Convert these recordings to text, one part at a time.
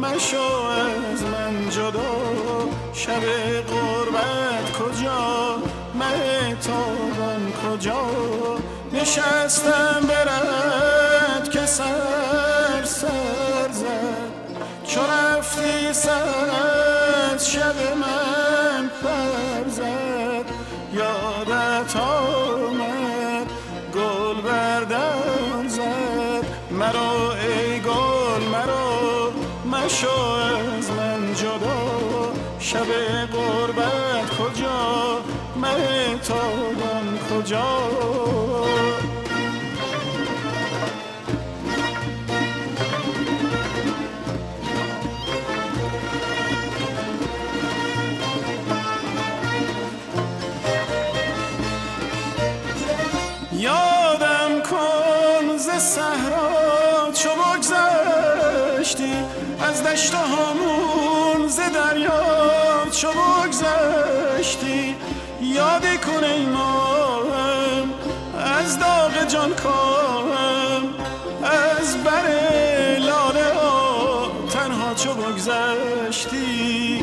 مشو از من جدا، شب غربت کجا، مهتابان کجا، نشستم برد که سر زد، چو رفتی سر از شب من پر زد، یادت آمد گل بردار زد، مرا ای گل مرا مشو از من جدا، شب غربت کجا، مهتابان کجا. یادم کن ز صحرا چو بگذشتی، از دشت هامون ز دریا چو بگذشتی، یادی کن ای ماهم از داغ جان کاهم، از بر لاله ها تنها چو بگذشتی.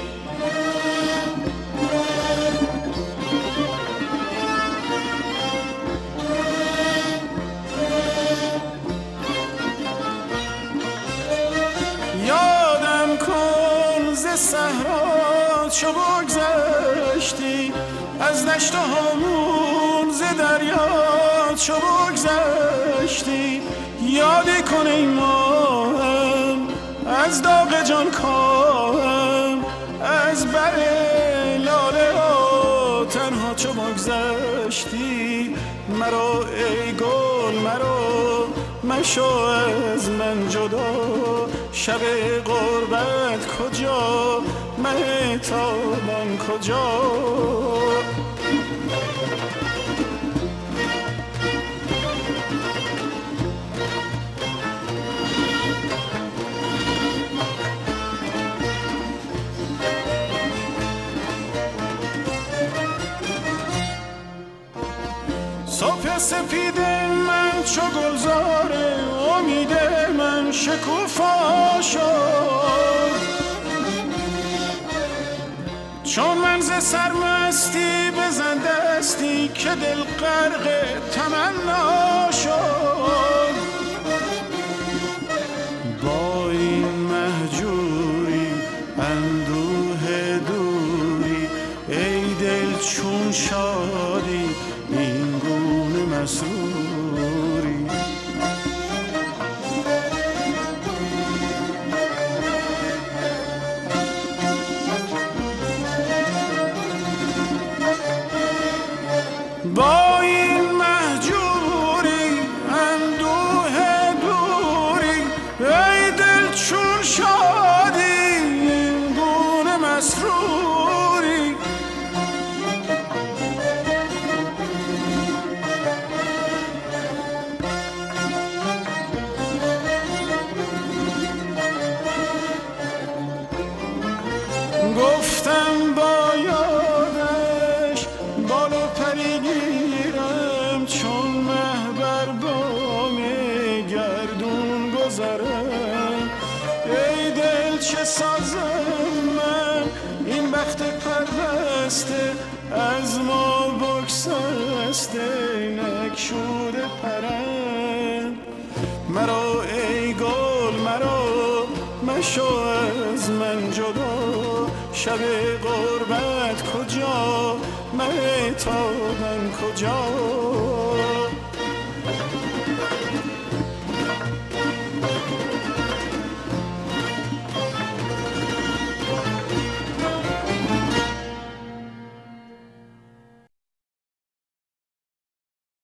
یادم کن ز صحرا چو بگذشتی، از دشت هامون ز دریا چو بگذشتی، یادی کن ای ماهم از داغ جان کاهم، از بر لاله ها تنها چو بگذشتی. مرا ای گل مرا مشو از من جدا، شب غربت کجا، مهتابان کجا. صبح سپید من چو گلزار، امید من شکوفا شد، چون من ز سرمستی بزن دستی که دل غرق تمنا شد. با این مهجوری اندوه دوری، ای دل چون شادی این گونه مسروری. با این مهجوری اندوه دوری، ای دل چون شادی این گونه مسروری. گفتم با یادش بال و پری گیرم، چون مه بر بام گردون گذرم. ای دل چه سازم من این بخت پرسته، از ما بگسسته نکشوده پرم. مرا ای گل مرا مشو از من جدا، شب غربت کجا، مهتابان کجا.